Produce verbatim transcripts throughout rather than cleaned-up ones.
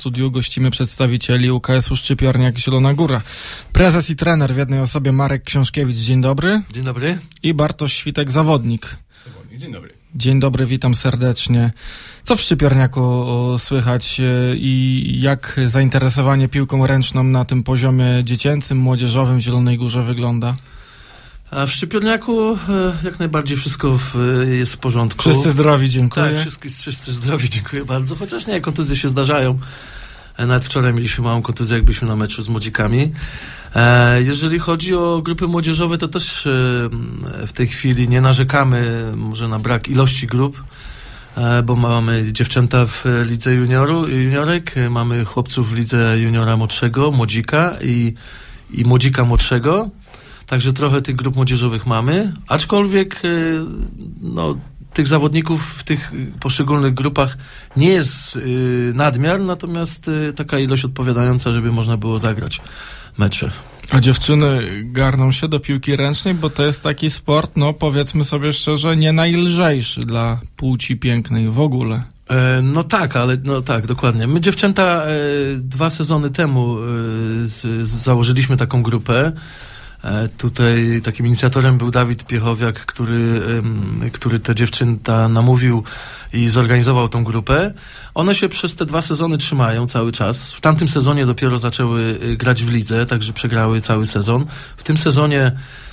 studiu gościmy przedstawicieli U K S-u Szczypiorniak Zielona Góra. Prezes i trener w jednej osobie Marek Książkiewicz, dzień dobry. Dzień dobry. I Bartosz Świtek, zawodnik. Zawodnik, dzień dobry. Dzień dobry, witam serdecznie. Co w Szczypiorniaku słychać i jak zainteresowanie piłką ręczną na tym poziomie dziecięcym, młodzieżowym w Zielonej Górze wygląda? A w Szczypiorniaku jak najbardziej wszystko w, jest w porządku. Wszyscy zdrowi, dziękuję. Tak, wszyscy, wszyscy zdrowi, dziękuję bardzo. Chociaż nie, kontuzje się zdarzają. Nawet wczoraj mieliśmy małą kontuzję, jak byliśmy na meczu z młodzikami. Jeżeli chodzi o grupy młodzieżowe, to też w tej chwili nie narzekamy może na brak ilości grup, bo mamy dziewczęta w lidze junioru, juniorek, mamy chłopców w lidze juniora młodszego, młodzika i, i młodzika młodszego. Także trochę tych grup młodzieżowych mamy, aczkolwiek no, tych zawodników w tych poszczególnych grupach nie jest y, nadmiar, natomiast y, taka ilość odpowiadająca, żeby można było zagrać mecze. A dziewczyny garną się do piłki ręcznej, bo to jest taki sport, no powiedzmy sobie szczerze, nie najlżejszy dla płci pięknej w ogóle. E, no tak, ale no tak, dokładnie. My dziewczęta e, dwa sezony temu e, z, z, założyliśmy taką grupę. Tutaj takim inicjatorem był Dawid Piechowiak, który, który te dziewczęta namówił i zorganizował tą grupę. One się przez te dwa sezony trzymają cały czas. W tamtym sezonie dopiero zaczęły grać w lidze, także przegrały cały sezon. W tym sezonie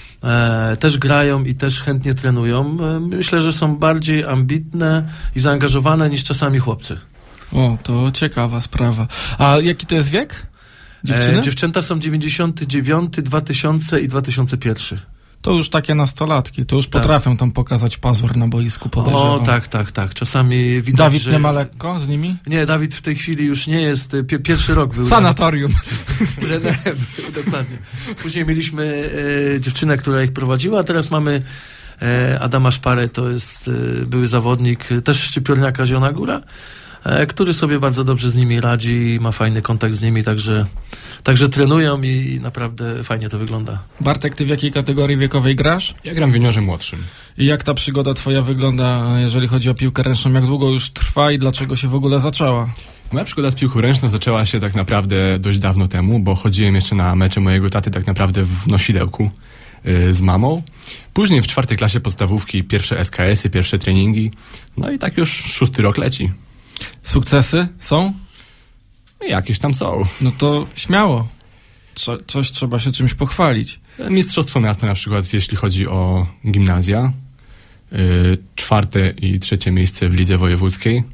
e, też grają i też chętnie trenują. Myślę, że są bardziej ambitne i zaangażowane niż czasami chłopcy. O, to ciekawa sprawa. A jaki to jest wiek? Dziewczyny? E, dziewczęta są dziewięćdziesiąty dziewiąty, dwa tysiące i dwa tysiące pierwszy. To już takie nastolatki, to już tak. Potrafią tam pokazać pazur na boisku, podejrzewam. O, tak, tak, tak. Czasami widać, Dawid że... nie ma lekko z nimi? Nie, Dawid w tej chwili już nie jest. Pi- pierwszy rok był. Sanatorium. Trenerem, dokładnie. Później mieliśmy e, dziewczynę, która ich prowadziła, a teraz mamy e, Adama Szparę, to jest e, były zawodnik, też Szczypiorniaka Zielona Góra, e, który sobie bardzo dobrze z nimi radzi, ma fajny kontakt z nimi, także Także trenują i naprawdę fajnie to wygląda. Bartek, ty w jakiej kategorii wiekowej grasz? Ja gram w juniorze młodszym. I jak ta przygoda twoja wygląda, jeżeli chodzi o piłkę ręczną? Jak długo już trwa i dlaczego się w ogóle zaczęła? Moja przygoda z piłką ręczną zaczęła się tak naprawdę dość dawno temu, bo chodziłem jeszcze na mecze mojego taty tak naprawdę w nosidełku yy, z mamą. Później w czwartej klasie podstawówki pierwsze S K S-y, pierwsze treningi. No i tak już szósty rok leci. Sukcesy są? Jakieś tam są. No to śmiało. Co, coś trzeba się czymś pochwalić. Mistrzostwo miasta na przykład, jeśli chodzi o gimnazja. Yy, czwarte i trzecie miejsce w lidze wojewódzkiej.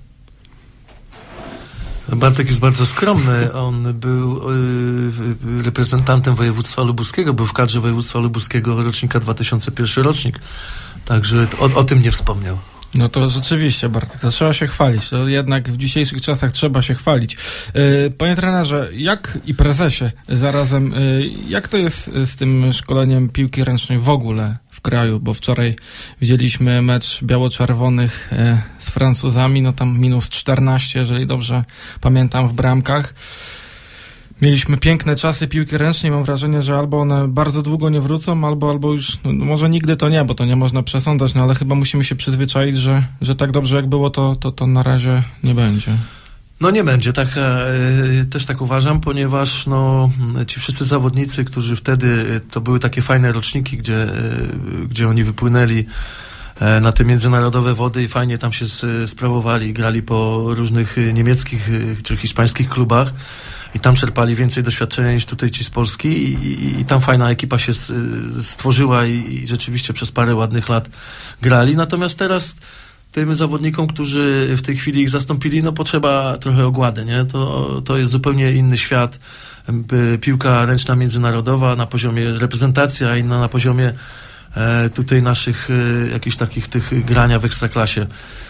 Bartek jest bardzo skromny. On był yy, reprezentantem województwa lubuskiego, był w kadrze województwa lubuskiego rocznika dwa tysiące pierwszy rocznik. Także o, o tym nie wspomniał. No to rzeczywiście, Bartek, to trzeba się chwalić. To jednak w dzisiejszych czasach trzeba się chwalić. Panie trenerze, jak i prezesie zarazem, jak to jest z tym szkoleniem piłki ręcznej w ogóle w kraju? Bo wczoraj widzieliśmy mecz biało-czerwonych z Francuzami, no tam minus czternaście, jeżeli dobrze pamiętam, w bramkach. Mieliśmy piękne czasy piłki ręcznej, mam wrażenie, że albo one bardzo długo nie wrócą, albo, albo już, no może nigdy to nie, bo to nie można przesądzać, no ale chyba musimy się przyzwyczaić, że, że tak dobrze jak było, to, to, to na razie nie będzie. No nie będzie, tak, e, też tak uważam, ponieważ no, ci wszyscy zawodnicy, którzy wtedy, to były takie fajne roczniki, gdzie, e, gdzie oni wypłynęli e, na te międzynarodowe wody i fajnie tam się s, sprawowali, grali po różnych niemieckich czy hiszpańskich klubach. I tam czerpali więcej doświadczenia niż tutaj ci z Polski i, i, i tam fajna ekipa się stworzyła i, i rzeczywiście przez parę ładnych lat grali. Natomiast teraz tym zawodnikom, którzy w tej chwili ich zastąpili, no potrzeba trochę ogłady, nie? To, to jest zupełnie inny świat. Piłka ręczna międzynarodowa na poziomie reprezentacji, a inna na poziomie e, tutaj naszych e, jakichś takich tych grania w ekstraklasie.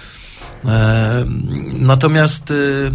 E, natomiast e,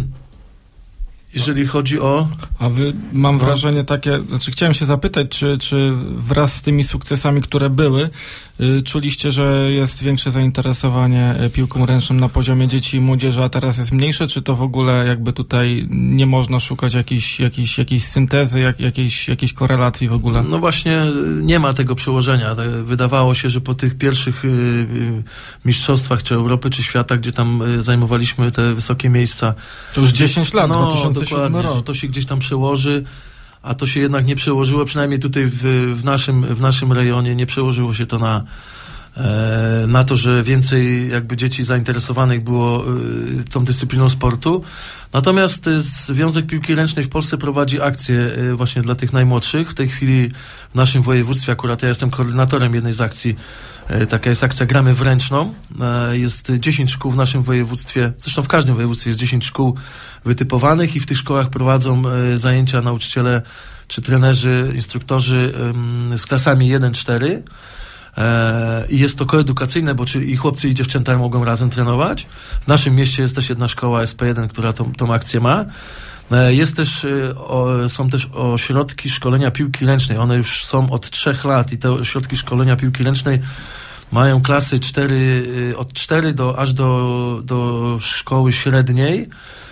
jeżeli chodzi o... A wy, mam wrażenie takie, znaczy chciałem się zapytać, czy, czy wraz z tymi sukcesami, które były, y, czuliście, że jest większe zainteresowanie piłką ręczną na poziomie dzieci i młodzieży, a teraz jest mniejsze, czy to w ogóle jakby tutaj nie można szukać jakiejś, jakiejś, jakiejś syntezy, jak, jakiejś, jakiejś korelacji w ogóle? No właśnie nie ma tego przełożenia. Wydawało się, że po tych pierwszych y, y, mistrzostwach czy Europy, czy świata, gdzie tam y, zajmowaliśmy te wysokie miejsca. To już dziesięć lat, no, dwa tysiące dokładnie, rok. że to się gdzieś tam przełoży, a to się jednak nie przełożyło, przynajmniej tutaj w, w, naszym, w naszym rejonie nie przełożyło się to na, e, na to, że więcej jakby dzieci zainteresowanych było e, tą dyscypliną sportu. Natomiast Związek Piłki Ręcznej w Polsce prowadzi akcje e, właśnie dla tych najmłodszych. W tej chwili w naszym województwie, akurat ja jestem koordynatorem jednej z akcji, e, taka jest akcja Gramy w Ręczną. E, jest dziesięć szkół w naszym województwie, zresztą w każdym województwie jest dziesięć szkół wytypowanych i w tych szkołach prowadzą e, zajęcia nauczyciele czy trenerzy, instruktorzy e, z klasami jeden cztery. E, I jest to koedukacyjne, bo czy i chłopcy i dziewczęta mogą razem trenować. W naszym mieście jest też jedna szkoła S P jeden, która tą, tą akcję ma. E, jest też, e, o, są też ośrodki szkolenia piłki ręcznej. One już są od trzech lat i te ośrodki szkolenia piłki ręcznej mają klasy cztery, od cztery do, aż do, do szkoły średniej.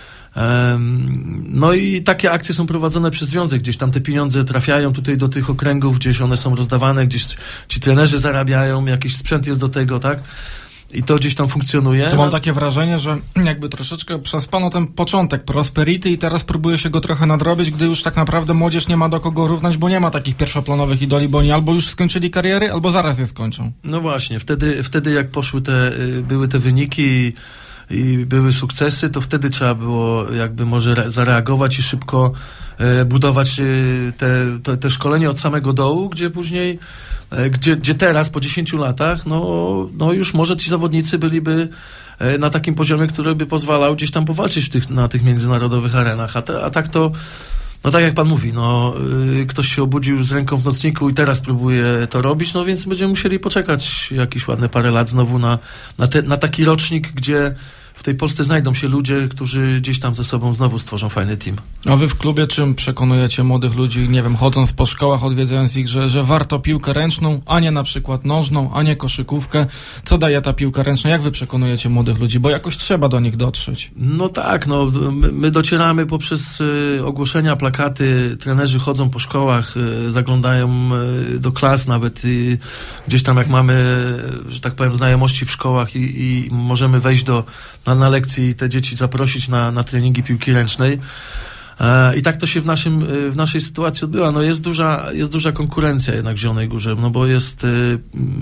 No i takie akcje są prowadzone przez związek, gdzieś tam te pieniądze trafiają tutaj do tych okręgów, gdzieś one są rozdawane, gdzieś ci trenerzy zarabiają, jakiś sprzęt jest do tego, tak? I to gdzieś tam funkcjonuje. To mam takie wrażenie, że jakby troszeczkę przespano ten początek prosperity i teraz próbuje się go trochę nadrobić, gdy już tak naprawdę młodzież nie ma do kogo równać, bo nie ma takich pierwszoplanowych idoli, bo oni albo już skończyli kariery, albo zaraz je skończą. No właśnie, wtedy, wtedy jak poszły te, były te wyniki i były sukcesy, to wtedy trzeba było jakby może zareagować i szybko e, budować e, te, te, te szkolenie od samego dołu, gdzie później, e, gdzie, gdzie teraz po dziesięciu latach, no, no już może ci zawodnicy byliby e, na takim poziomie, który by pozwalał gdzieś tam powalczyć w tych, na tych międzynarodowych arenach, a, te, a tak to no tak jak pan mówi, no y, ktoś się obudził z ręką w nocniku i teraz próbuje to robić, no więc będziemy musieli poczekać jakieś ładne parę lat znowu na, na, te, na taki rocznik, gdzie w tej Polsce znajdą się ludzie, którzy gdzieś tam ze sobą znowu stworzą fajny team. A wy w klubie czym przekonujecie młodych ludzi, nie wiem, chodząc po szkołach, odwiedzając ich, że, że warto piłkę ręczną, a nie na przykład nożną, a nie koszykówkę? Co daje ta piłka ręczna? Jak wy przekonujecie młodych ludzi? Bo jakoś trzeba do nich dotrzeć. No tak, no my, my docieramy poprzez y, ogłoszenia, plakaty, trenerzy chodzą po szkołach, y, zaglądają y, do klas nawet y, gdzieś tam jak mamy, że tak powiem, znajomości w szkołach i, i możemy wejść do na, na lekcji i te dzieci zaprosić na, na treningi piłki ręcznej. E, I tak to się w, naszym, w naszej sytuacji odbywa. No jest duża, jest duża konkurencja jednak w Zielonej Górze, no bo jest... Y,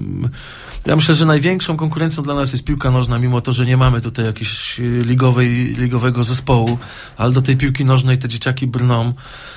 ja myślę, że największą konkurencją dla nas jest piłka nożna, mimo to, że nie mamy tutaj jakiegoś ligowej, ligowego zespołu, ale do tej piłki nożnej te dzieciaki brną.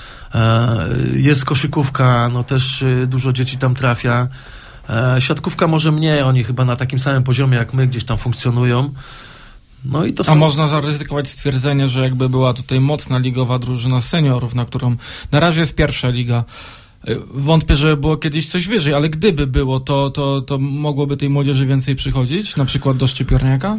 E, jest koszykówka, no też y, dużo dzieci tam trafia. E, siatkówka może mniej, oni chyba na takim samym poziomie jak my gdzieś tam funkcjonują. No i to są... A można zaryzykować stwierdzenie, że jakby była tutaj mocna ligowa drużyna seniorów, na którą na razie jest pierwsza liga. Wątpię, że było kiedyś coś wyżej, ale gdyby było, to, to, to mogłoby tej młodzieży więcej przychodzić? Na przykład do Szczypiorniaka?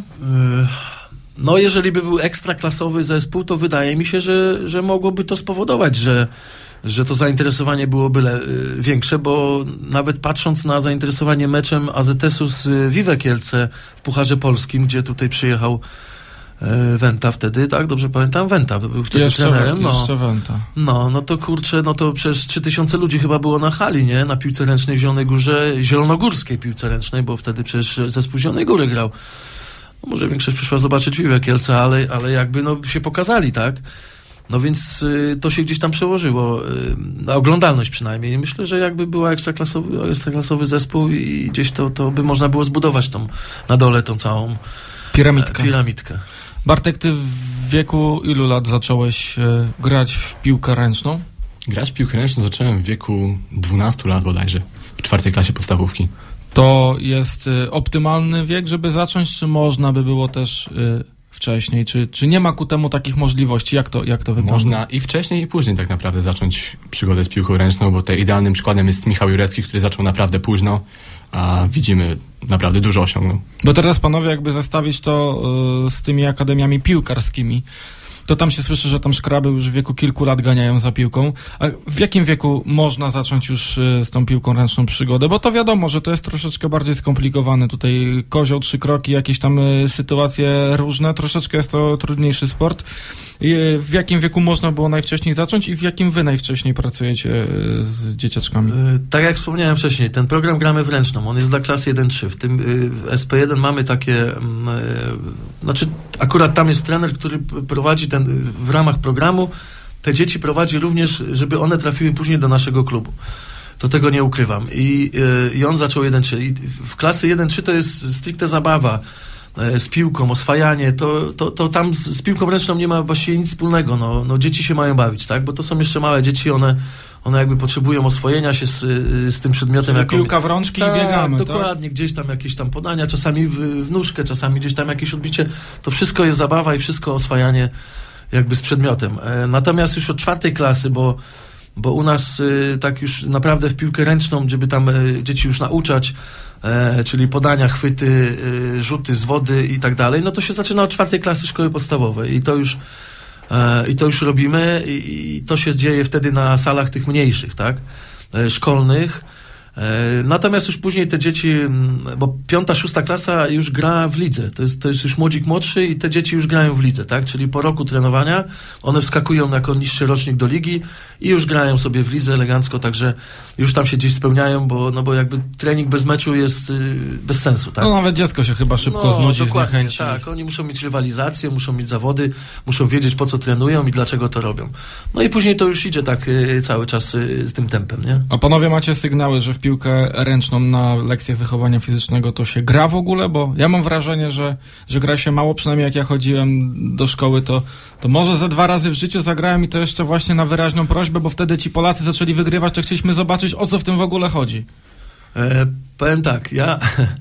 No jeżeli by był ekstraklasowy zespół, to wydaje mi się, że, że mogłoby to spowodować, że że to zainteresowanie byłoby le, większe, bo nawet patrząc na zainteresowanie meczem A Z S-u z Vive Kielce w Pucharze Polskim, gdzie tutaj przyjechał e, Wenta wtedy, tak? Dobrze pamiętam? Wenta był wtedy jeszcze trenerem. No, jeszcze Wenta. No, no to kurczę, no to przez trzy tysiące ludzi chyba było na hali, nie? Na piłce ręcznej w Zielonej Górze, zielonogórskiej piłce ręcznej, bo wtedy przecież zespół Zielonej Góry grał. No, może większość przyszła zobaczyć Vive Kielce, ale, ale jakby no się pokazali, tak? No więc y, to się gdzieś tam przełożyło, y, na oglądalność przynajmniej. Myślę, że jakby była ekstraklasowy, ekstraklasowy zespół i gdzieś to, to by można było zbudować tą, na dole tą całą piramidkę. E, piramidkę. Bartek, ty w wieku ilu lat zacząłeś y, grać w piłkę ręczną? Grać w piłkę ręczną zacząłem w wieku dwunastu lat bodajże, w czwartej klasie podstawówki. To jest y, optymalny wiek, żeby zacząć, czy można by było też... Y, wcześniej, czy, czy nie ma ku temu takich możliwości? Jak to, jak to wygląda? Można i wcześniej, i później tak naprawdę zacząć przygodę z piłką ręczną, bo tutaj idealnym przykładem jest Michał Jurecki, który zaczął naprawdę późno, a widzimy, naprawdę dużo osiągnął. Bo teraz panowie jakby zestawić to y, z tymi akademiami piłkarskimi, to tam się słyszy, że tam szkraby już w wieku kilku lat ganiają za piłką. A w jakim wieku można zacząć już y, z tą piłką ręczną przygodę? Bo to wiadomo, że to jest troszeczkę bardziej skomplikowane. Tutaj kozioł, trzy kroki, jakieś tam y, sytuacje różne. Troszeczkę jest to trudniejszy sport. w jakim wieku można było najwcześniej zacząć i w jakim wy najwcześniej pracujecie z dzieciaczkami? Tak jak wspomniałem wcześniej, ten program Gramy w Ręczną, on jest dla klas jeden trzy. W tym w S P jeden mamy takie, znaczy akurat tam jest trener, który prowadzi ten, w ramach programu, te dzieci prowadzi również, żeby one trafiły później do naszego klubu. To tego nie ukrywam. I, i on zaczął jeden trzy. I w klasy jeden trzy to jest stricte zabawa z piłką, oswajanie, to, to, to tam z, z piłką ręczną nie ma właściwie nic wspólnego. No, no dzieci się mają bawić, tak? Bo to są jeszcze małe dzieci, one, one jakby potrzebują oswojenia się z, z tym przedmiotem. Czyli jaką... piłka w rączki tak, i biegamy, dokładnie. Tak? Gdzieś tam jakieś tam podania, czasami w, w nóżkę, czasami gdzieś tam jakieś odbicie. To wszystko jest zabawa i wszystko oswajanie jakby z przedmiotem. E, natomiast już od czwartej klasy, bo bo u nas y, tak już naprawdę w piłkę ręczną, żeby tam y, dzieci już nauczać, e, czyli podania, chwyty, y, rzuty z wody i tak dalej, no to się zaczyna od czwartej klasy szkoły podstawowej i to już, e, i to już robimy i, i to się dzieje wtedy na salach tych mniejszych, tak, e, szkolnych. Natomiast już później te dzieci, bo piąta, szósta klasa już gra w lidze, to jest, to jest już młodzik młodszy i te dzieci już grają w lidze, tak? Czyli po roku trenowania one wskakują jako niższy rocznik do ligi i już grają sobie w lidze elegancko, także już tam się gdzieś spełniają, bo, no bo jakby trening bez meczu jest yy, bez sensu, tak? No nawet dziecko się chyba szybko no, znudzi, zniechęci. Tak, oni muszą mieć rywalizację, muszą mieć zawody, muszą wiedzieć, po co trenują i dlaczego to robią. No i później to już idzie tak yy, cały czas yy, z tym tempem, nie? A panowie macie sygnały, że w piłkę ręczną na lekcjach wychowania fizycznego to się gra w ogóle? Bo ja mam wrażenie, że, że gra się mało, przynajmniej jak ja chodziłem do szkoły, to, to może ze dwa razy w życiu zagrałem i to jeszcze właśnie na wyraźną prośbę, bo wtedy ci Polacy zaczęli wygrywać, to chcieliśmy zobaczyć, o co w tym w ogóle chodzi. E, powiem tak, ja,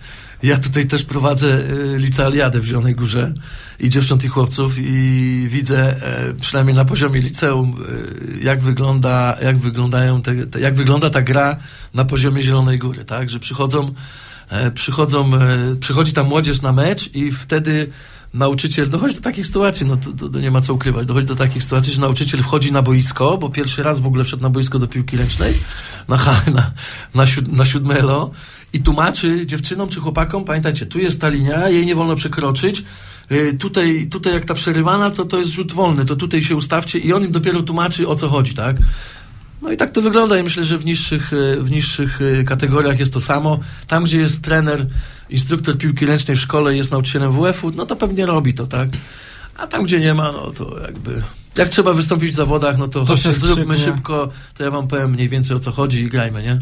ja tutaj też prowadzę licealiadę w Zielonej Górze i dziewcząt i chłopców i widzę, e, przynajmniej na poziomie liceum, e, jak wygląda, jak wyglądają te, te, jak wygląda ta gra na poziomie Zielonej Góry, tak, że przychodzą, e, przychodzą, e, przychodzi ta młodzież na mecz i wtedy nauczyciel, dochodzi do takich sytuacji, no to, to, to nie ma co ukrywać, dochodzi do takich sytuacji, że nauczyciel wchodzi na boisko, bo pierwszy raz w ogóle wszedł na boisko do piłki ręcznej, na, na, na, siód, na siódme elo i tłumaczy dziewczynom czy chłopakom, pamiętajcie, tu jest ta linia, jej nie wolno przekroczyć, yy, tutaj, tutaj jak ta przerywana, to to jest rzut wolny, to tutaj się ustawcie i on im dopiero tłumaczy, o co chodzi, tak? No i tak to wygląda i myślę, że w niższych, w niższych kategoriach jest to samo. Tam, gdzie jest trener, instruktor piłki ręcznej w szkole, jest nauczycielem W F u, no to pewnie robi to, tak? A tam, gdzie nie ma, no to jakby... Jak trzeba wystąpić w zawodach, no to, to chodźcie, zróbmy szybko, to ja wam powiem mniej więcej, o co chodzi i grajmy, nie?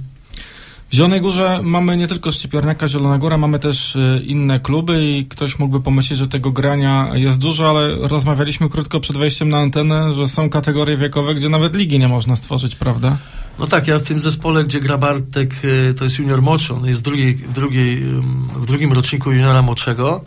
W Zielonej Górze mamy nie tylko Szczypiorniaka Zielona Góra, mamy też inne kluby i ktoś mógłby pomyśleć, że tego grania jest dużo, ale rozmawialiśmy krótko przed wejściem na antenę, że są kategorie wiekowe, gdzie nawet ligi nie można stworzyć, prawda? No tak, ja w tym zespole, gdzie gra Bartek, to jest junior młodszy, on jest w, drugiej, w, drugiej, w drugim roczniku juniora młodszego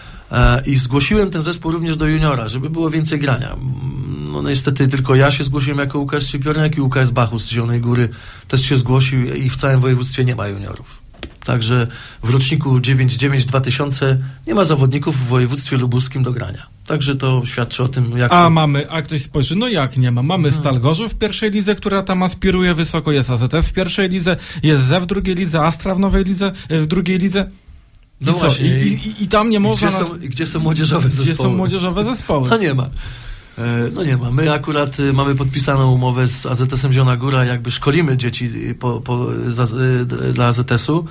i zgłosiłem ten zespół również do juniora, żeby było więcej grania. No niestety tylko ja się zgłosiłem jako Łukasz Szczypiorniak i Łukasz Bachus z Zielonej Góry też się zgłosił i w całym województwie nie ma juniorów. Także w roczniku dziewięćdziesiąt dziewięć dwa tysiące nie ma zawodników w województwie lubuskim do grania. Także to świadczy o tym, jak... A to... mamy, a ktoś spojrzy, no jak nie ma? Mamy no. Stal Gorzów w pierwszej lidze, która tam aspiruje wysoko, jest A Z S w pierwszej lidze, jest Z E W w drugiej lidze, Astra w nowej lidze, w drugiej lidze. I no co? właśnie. I, i, I tam nie można... Gdzie, nas... są, gdzie są młodzieżowe zespoły? Gdzie są młodzieżowe zespoły? No nie ma. No nie ma. My akurat mamy podpisaną umowę z A Z S em Zielona Góra, jakby szkolimy dzieci po, po, za, dla A Z S u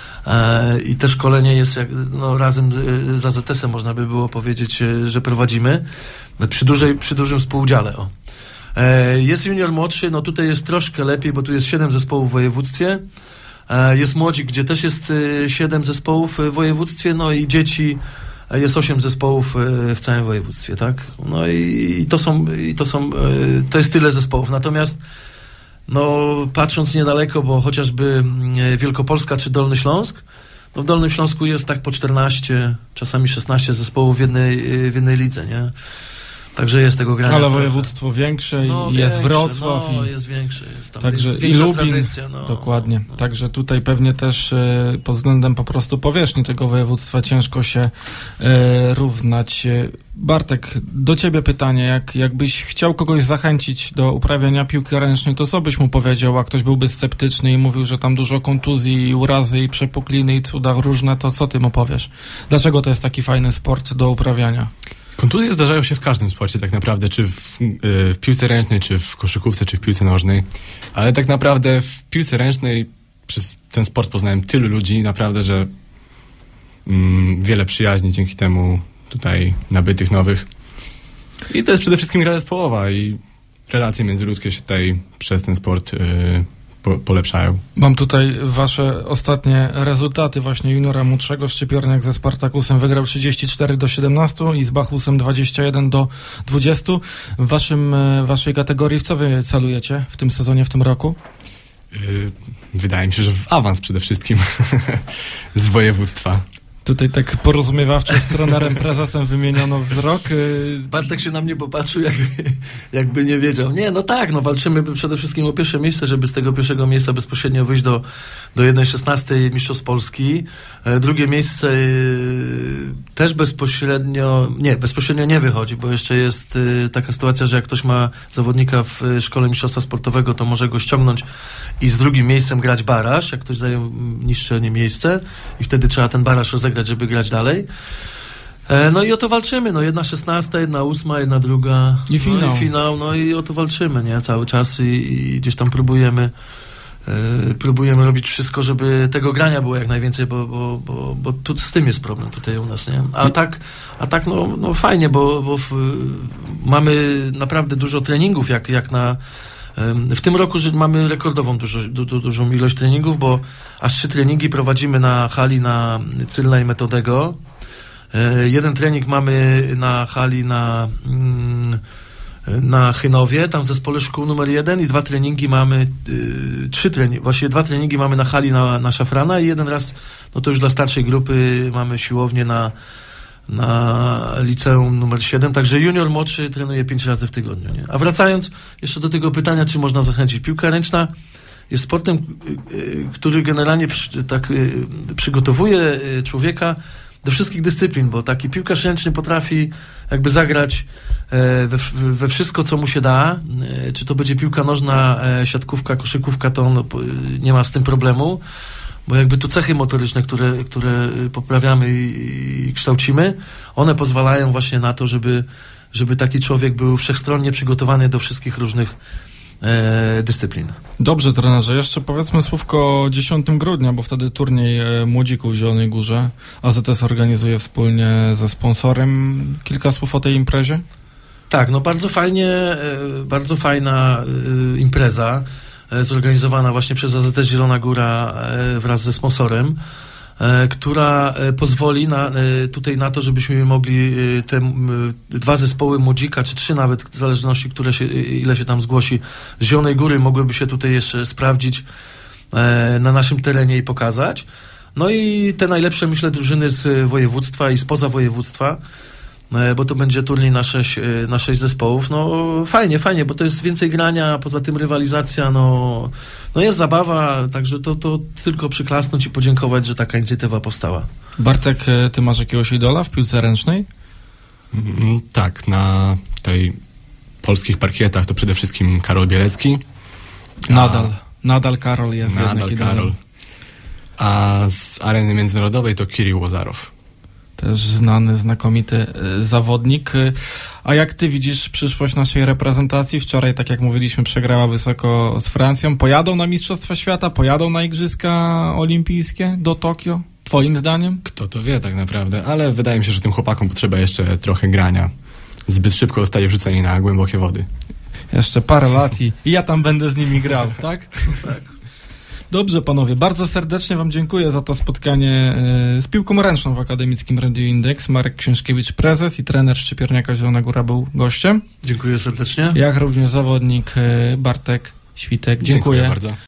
i te szkolenie jest jak, no, razem z A Z S em, można by było powiedzieć, że prowadzimy przy, dużej, przy dużym współudziale. O. Jest junior młodszy, no tutaj jest troszkę lepiej, bo tu jest siedem zespołów w województwie. Jest młodzik, gdzie też jest siedem zespołów w województwie, no i dzieci jest osiem zespołów w całym województwie, tak? No i, i to są, i to są, to jest tyle zespołów. Natomiast no patrząc niedaleko, bo chociażby Wielkopolska czy Dolny Śląsk, no w Dolnym Śląsku jest tak po czternaście, czasami szesnaście zespołów w jednej, w jednej lidze, nie? Także jest tego grania. Ale województwo większe no, i jest większe, Wrocław. No, i... jest większe. Jest tam, Także jest i Lubin. Tradycja, no. Dokładnie. No. Także tutaj pewnie też y, pod względem po prostu powierzchni tego województwa ciężko się y, równać. Bartek, do ciebie pytanie. Jak, jakbyś chciał kogoś zachęcić do uprawiania piłki ręcznej, to co byś mu powiedział, a ktoś byłby sceptyczny i mówił, że tam dużo kontuzji i urazy i przepukliny i cuda różne, to co ty mu powiesz? Dlaczego to jest taki fajny sport do uprawiania? Kontuzje zdarzają się w każdym sporcie tak naprawdę, czy w, w piłce ręcznej, czy w koszykówce, czy w piłce nożnej, ale tak naprawdę w piłce ręcznej przez ten sport poznałem tylu ludzi, naprawdę, że mm, wiele przyjaźni dzięki temu tutaj nabytych nowych. I to jest przede wszystkim gra zespołowa i relacje międzyludzkie się tutaj przez ten sport yy, po, polepszają. Mam tutaj wasze ostatnie rezultaty właśnie juniora młodszego. Szczypiorniak ze Spartakusem wygrał trzydzieści cztery do siedemnastu i z Bachusem dwadzieścia jeden do dwudziestu. W waszym, waszej kategorii w co wy celujecie w tym sezonie, w tym roku? Yy, wydaje mi się, że w awans przede wszystkim z województwa. Tutaj tak porozumiewawczo z trenerem, prezesem wymieniono wzrok. Bartek się na mnie popatrzył, jakby, jakby nie wiedział. Nie, no tak, no walczymy przede wszystkim o pierwsze miejsce, żeby z tego pierwszego miejsca bezpośrednio wyjść do, do jeden szesnastej Mistrzostw Polski. Drugie miejsce też bezpośrednio, nie, bezpośrednio nie wychodzi, bo jeszcze jest taka sytuacja, że jak ktoś ma zawodnika w szkole mistrzostwa sportowego, to może go ściągnąć i z drugim miejscem grać baraż, jak ktoś zajął niższe nie miejsce i wtedy trzeba ten baraż rozegrać, żeby grać dalej. E, no i o to walczymy, no jedna szesnasta, jedna ósma, jedna druga. I finał. No i finał, no i o to walczymy, nie? Cały czas i, i gdzieś tam próbujemy e, próbujemy robić wszystko, żeby tego grania było jak najwięcej, bo, bo, bo, bo tu z tym jest problem tutaj u nas, nie? A tak, a tak no, no fajnie, bo, bo w, mamy naprawdę dużo treningów, jak, jak na w tym roku że mamy rekordową dużo, du, du, dużą ilość treningów, bo aż trzy treningi prowadzimy na hali na Cylna i Metodego. E, jeden trening mamy na hali na, mm, na Chynowie, tam w zespole szkół numer jeden i dwa treningi mamy, y, trzy treningi, właściwie dwa treningi mamy na hali na, na Szafrana i jeden raz, no to już dla starszej grupy mamy siłownię na na liceum numer siedem, także junior młodszy trenuje pięć razy w tygodniu. Nie? A wracając jeszcze do tego pytania, czy można zachęcić. Piłka ręczna jest sportem, który generalnie przy, tak przygotowuje człowieka do wszystkich dyscyplin, bo taki piłkarz ręczny potrafi jakby zagrać we, we wszystko, co mu się da. Czy to będzie piłka nożna, siatkówka, koszykówka, to on nie ma z tym problemu. Bo jakby tu cechy motoryczne, które, które poprawiamy i, i kształcimy, one pozwalają właśnie na to, żeby, żeby taki człowiek był wszechstronnie przygotowany do wszystkich różnych e, dyscyplin. Dobrze, trenerze. Jeszcze powiedzmy słówko o dziesiątego grudnia, bo wtedy turniej młodzików w Zielonej Górze. A Z T S organizuje wspólnie ze sponsorem. Kilka słów o tej imprezie? Tak, no bardzo fajnie, bardzo fajna impreza, zorganizowana właśnie przez A Z T Zielona Góra wraz ze sponsorem, która pozwoli na, tutaj na to, żebyśmy mogli te dwa zespoły młodzika, czy trzy nawet, w zależności, które się, ile się tam zgłosi, z Zielonej Góry mogłyby się tutaj jeszcze sprawdzić na naszym terenie i pokazać. No i te najlepsze, myślę, drużyny z województwa i spoza województwa, bo to będzie turniej na sześć, na sześć zespołów. No fajnie, fajnie, bo to jest więcej grania, poza tym rywalizacja, no, no jest zabawa, także to, to tylko przyklasnąć i podziękować, że taka inicjatywa powstała. Bartek, ty masz jakiegoś idola w piłce ręcznej? Mm, tak, na tej polskich parkietach to przede wszystkim Karol Bielecki. Nadal, a, nadal Karol jest nadal jednak Karol. A z areny międzynarodowej to Kirill Łozarow. Też znany, znakomity zawodnik. A jak ty widzisz przyszłość naszej reprezentacji? Wczoraj, tak jak mówiliśmy, przegrała wysoko z Francją. Pojadą na Mistrzostwa Świata? Pojadą na Igrzyska Olimpijskie do Tokio? Twoim zdaniem? Kto to wie tak naprawdę, ale wydaje mi się, że tym chłopakom potrzeba jeszcze trochę grania. Zbyt szybko zostali wrzuceni na głębokie wody. Jeszcze parę lat i, i ja tam będę z nimi grał, tak? No tak. Dobrze, panowie, bardzo serdecznie wam dziękuję za to spotkanie z piłką ręczną w Akademickim Radiu Indeks. Marek Książkiewicz, prezes i trener Szczypiorniaka Zielona Góra był gościem. Dziękuję serdecznie. Jak również zawodnik Bartek Świtek. Dziękuję. Dziękuję bardzo.